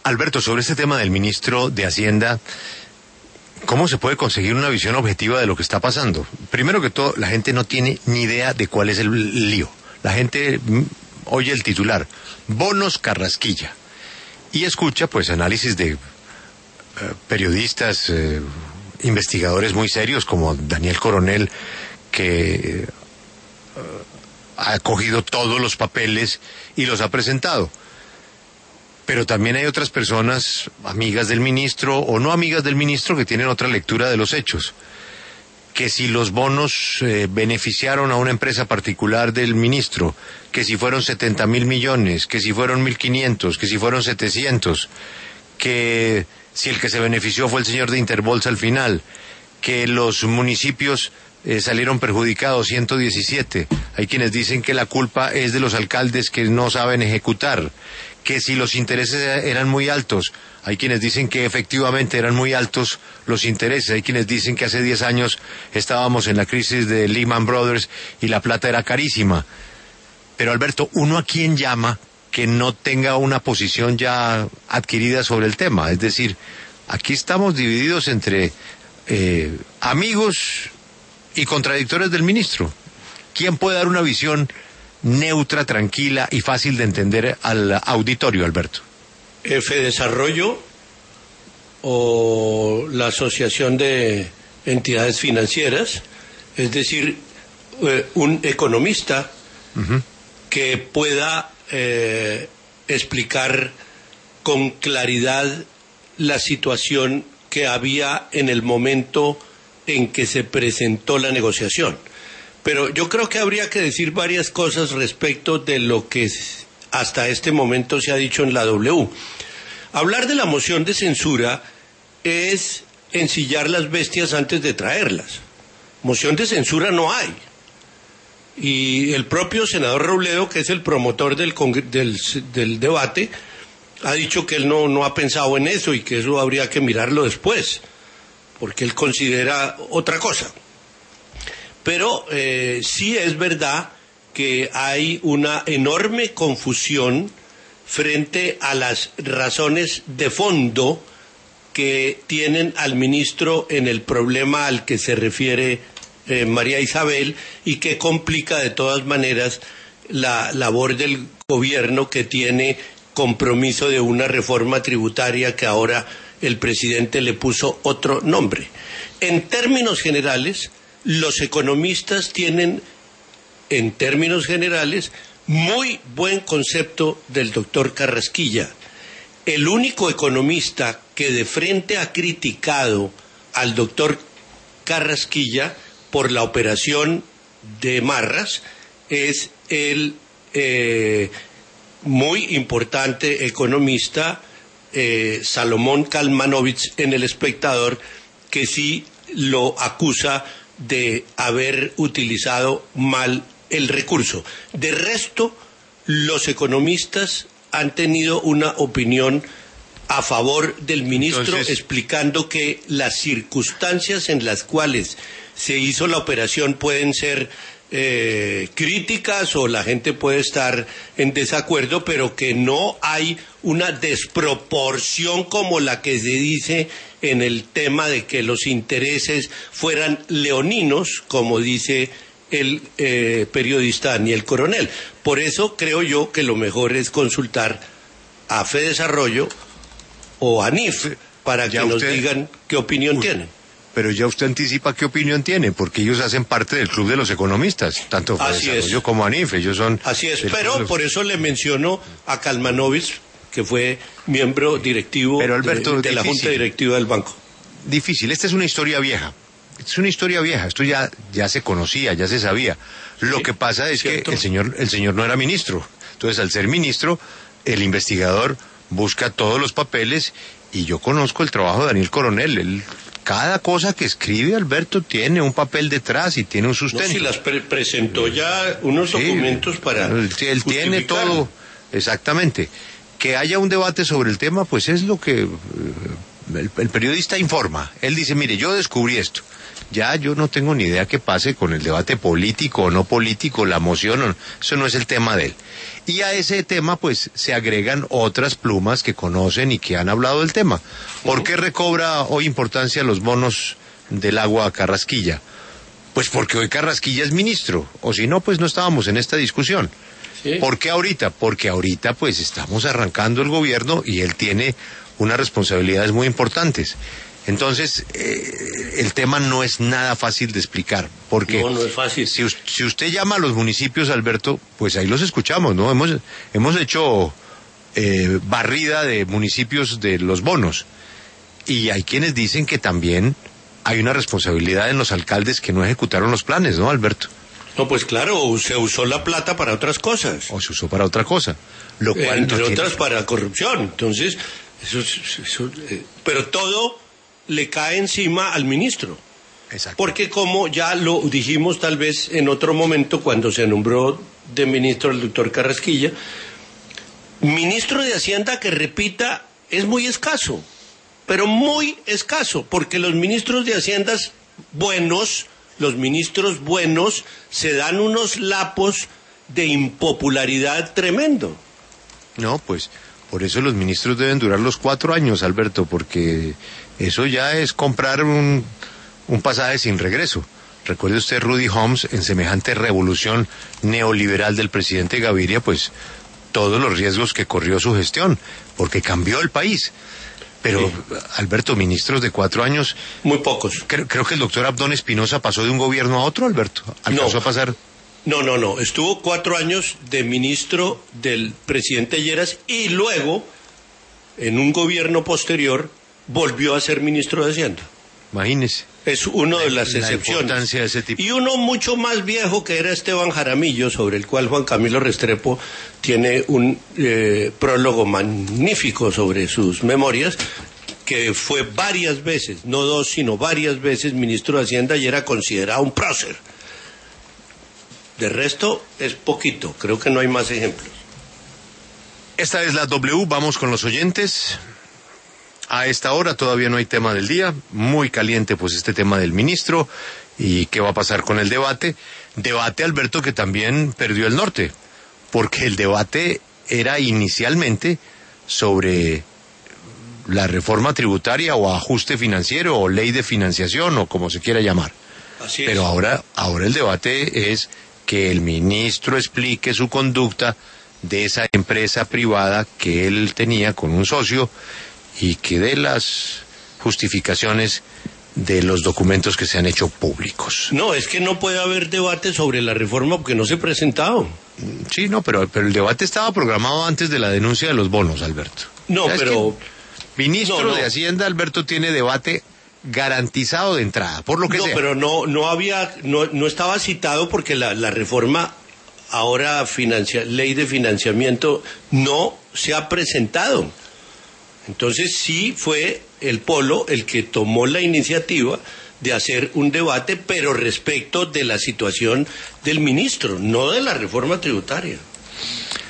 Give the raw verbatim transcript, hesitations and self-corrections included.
Alberto, sobre este tema del ministro de Hacienda, ¿cómo se puede conseguir una visión objetiva de lo que está pasando? Primero que todo, la gente no tiene ni idea de cuál es el lío. La gente oye el titular, bonos Carrasquilla, y escucha pues análisis de eh, periodistas, eh, investigadores muy serios como Daniel Coronel, que eh, ha cogido todos los papeles y los ha presentado. Pero también hay otras personas, amigas del ministro o no amigas del ministro, que tienen otra lectura de los hechos. Que si los bonos eh, beneficiaron a una empresa particular del ministro, que si fueron setenta mil millones, que si fueron mil quinientos, que si fueron setecientos, que si el que se benefició fue el señor de Interbolsa al final, que los municipios eh, salieron perjudicados, ciento diecisiete. Hay quienes dicen que la culpa es de los alcaldes que no saben ejecutar, que si los intereses eran muy altos. Hay quienes dicen que efectivamente eran muy altos los intereses. Hay quienes dicen que hace diez años estábamos en la crisis de Lehman Brothers y la plata era carísima. Pero Alberto, ¿uno a quién llama que no tenga una posición ya adquirida sobre el tema? Es decir, aquí estamos divididos entre eh, amigos y contradictores del ministro. ¿Quién puede dar una visión neutra, tranquila y fácil de entender al auditorio, Alberto? Fedesarrollo o la Asociación de Entidades Financieras, es decir, eh, un economista uh-huh. que pueda eh, explicar con claridad la situación que había en el momento en que se presentó la negociación. Pero yo creo que habría que decir varias cosas respecto de lo que hasta este momento se ha dicho en la W. Hablar de la moción de censura es ensillar las bestias antes de traerlas. Moción de censura no hay. Y el propio senador Robledo, que es el promotor del, del, del debate, ha dicho que él no, no ha pensado en eso y que eso habría que mirarlo después, porque él considera otra cosa. Pero eh, sí es verdad que hay una enorme confusión frente a las razones de fondo que tienen al ministro en el problema al que se refiere eh, María Isabel, y que complica de todas maneras la labor del gobierno, que tiene compromiso de una reforma tributaria que ahora el presidente le puso otro nombre. En términos generales, los economistas tienen, en términos generales, muy buen concepto del doctor Carrasquilla. El único economista que de frente ha criticado al doctor Carrasquilla por la operación de Marras es el eh, muy importante economista eh, Salomón Kalmanovich en El Espectador, que sí lo acusa de haber utilizado mal el recurso. De resto, los economistas han tenido una opinión a favor del ministro. Entonces, explicando que las circunstancias en las cuales se hizo la operación pueden ser eh, críticas o la gente puede estar en desacuerdo, pero que no hay una desproporción como la que se dice en el tema de que los intereses fueran leoninos, como dice el eh, periodista Daniel Coronel. Por eso creo yo que lo mejor es consultar a Fedesarrollo o a N I F para que nos digan qué opinión tienen. Pero ya usted anticipa qué opinión tiene, porque ellos hacen parte del club de los economistas, tanto Fedesarrollo como a N I F. Ellos son. Así es, pero los... por eso le menciono a Kalmanovich, que fue miembro directivo pero Alberto, de, de la Junta Directiva del banco. Difícil, esta es una historia vieja. Es una historia vieja, esto ya, ya se conocía, ya se sabía. Lo sí, que pasa es ¿cierto? que el señor, el señor no era ministro. Entonces, al ser ministro, el investigador busca todos los papeles, y yo conozco el trabajo de Daniel Coronel. Él, cada cosa que escribe, Alberto, tiene un papel detrás y tiene un sustento. No, si las pre presentó ya unos sí, documentos para él, él tiene todo, exactamente. Que haya un debate sobre el tema, pues es lo que... El, el periodista informa. Él dice, mire, yo descubrí esto. Ya yo no tengo ni idea qué pase con el debate político o no político, la moción, o, eso no es el tema de él. Y a ese tema pues se agregan otras plumas que conocen y que han hablado del tema. ¿Por qué recobra hoy importancia los bonos del agua a Carrasquilla? Pues porque hoy Carrasquilla es ministro, o si no, pues no estábamos en esta discusión. ¿Sí? ¿Por qué ahorita? Porque ahorita pues estamos arrancando el gobierno y él tiene unas responsabilidades muy importantes. Entonces, eh, el tema no es nada fácil de explicar, porque no, no es fácil. Si, si usted llama a los municipios, Alberto, pues ahí los escuchamos, ¿no? Hemos, hemos hecho eh, barrida de municipios de los bonos, y hay quienes dicen que también hay una responsabilidad en los alcaldes que no ejecutaron los planes, ¿no, Alberto? No, pues claro, se usó la plata para otras cosas. O se usó para otra cosa. Lo cual Entre no otras tiene... para corrupción. Entonces, eso, eso eh, pero todo le cae encima al ministro. Exacto. Porque como ya lo dijimos tal vez en otro momento cuando se nombró de ministro el doctor Carrasquilla, ministro de Hacienda que repita es muy escaso, pero muy escaso, porque los ministros de Hacienda buenos, los ministros buenos se dan unos lapos de impopularidad tremendo. No, pues por eso los ministros deben durar los cuatro años, Alberto, porque eso ya es comprar un, un pasaje sin regreso. Recuerde usted Rudy Holmes, en semejante revolución neoliberal del presidente Gaviria, pues todos los riesgos que corrió su gestión, porque cambió el país. Pero, sí. Alberto, ministros de cuatro años... Muy pocos. Creo, creo que el doctor Abdón Espinosa pasó de un gobierno a otro, Alberto. ¿Alcanzó no. a pasar...? No, no, no. Estuvo cuatro años de ministro del presidente Lleras y luego, en un gobierno posterior, volvió a ser ministro de Hacienda. Imagínese. Es uno de las la excepciones. Importancia de ese tipo. Y uno mucho más viejo que era Esteban Jaramillo, sobre el cual Juan Camilo Restrepo tiene un eh, prólogo magnífico sobre sus memorias, que fue varias veces, no dos, sino varias veces ministro de Hacienda y era considerado un prócer. De resto es poquito, creo que no hay más ejemplos. Esta es la W, vamos con los oyentes. A esta hora todavía no hay tema del día, muy caliente pues este tema del ministro y qué va a pasar con el debate. Debate, Alberto, que también perdió el norte, porque el debate era inicialmente sobre la reforma tributaria o ajuste financiero o ley de financiación o como se quiera llamar. Así es. Pero ahora, ahora el debate es que el ministro explique su conducta de esa empresa privada que él tenía con un socio y que dé las justificaciones de los documentos que se han hecho públicos. No, es que no puede haber debate sobre la reforma porque no se ha presentado. Sí, no, pero, pero el debate estaba programado antes de la denuncia de los bonos, Alberto. No, pero... Ministro no, no. de Hacienda, Alberto, tiene debate garantizado de entrada, por lo que no, sea. No, pero no, no había, no, no estaba citado porque la, la reforma ahora financia, ley de financiamiento no se ha presentado. Entonces sí fue el Polo el que tomó la iniciativa de hacer un debate, pero respecto de la situación del ministro, no de la reforma tributaria.